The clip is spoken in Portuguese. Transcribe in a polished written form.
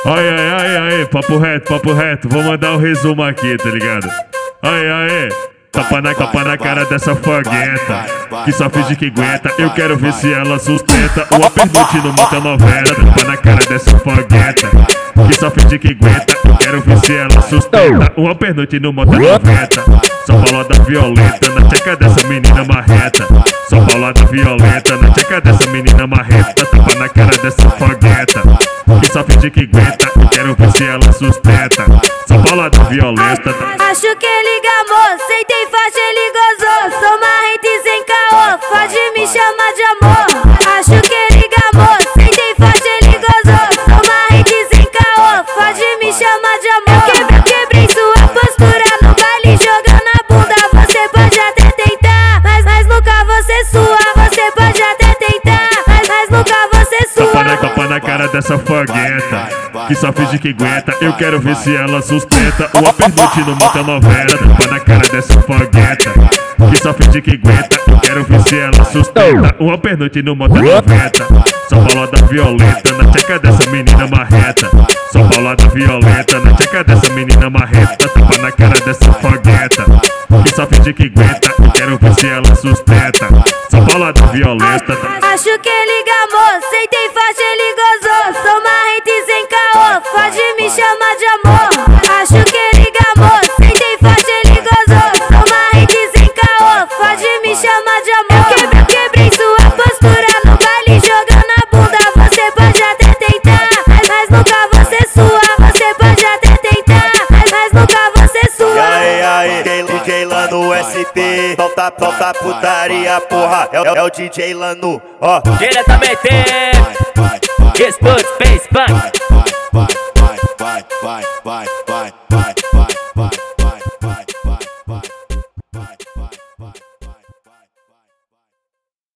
Ai, ai, ai, ai, papo reto, vou mandar um resumo aqui, tá ligado? Ai, ai, tapa na cara dessa fogueta, que só finge que aguenta, eu quero ver se ela sustenta. Uma pergunte no Monta Novela, tapa na cara dessa fogueta, que só finge que aguenta, eu quero ver se ela sustenta. Uma pergunte no Monta Novela, só balada violenta na tcheca dessa menina marreta. Só balada violenta na tcheca dessa menina marreta. Tapa na cara dessa fogueta, que só finge que aguenta, eu quero ver se ela sustenta. Só balada violenta. Acho que ele gamou, sentei forte, ele gozou. Sou marrenta e sem caô, pode me chamar de amor. Acho que ele gamou, sentei forte, ele gozou. Sou marrenta e sem caô, pode me chamar de amor. Eu quebrei sua postura no baile jogando a bunda. Você pode até tentar, mas nunca você sua. Você pode até tentar, mas nunca você sua. Tapa na cara dessa fogueta, que só finge que aguenta, eu quero ver se ela sustenta. Uma pergunte no Monta Novela, tapa na cara dessa fogueta, que só finge que aguenta, eu quero ver se ela sustenta. Uma pergunte no Monta Novela, só balada violenta na tcheca dessa menina marreta. Só balada violenta na tcheca dessa menina marreta. Tapa na cara dessa fogueta, que só finge que aguenta, eu quero ver se ela sustenta. Só balada violenta. Acho que ele gamou, sentei forte, ele gozou. Sou marrenta e sem caô, pode me chamar de amor. Acho que ele gamou, sentei forte, ele gozou. Sou marrenta e sem caô, pode me chamar de amor. Eu quebrei sua postura no baile jogando a bunda. Você pode até tentar, mas nunca você sua. Você pode até tentar, mas nunca você sua. E aí, DJ Lano ST, solta putaria, porra, é o DJ Lano, ó. Diretamente, Space Punk.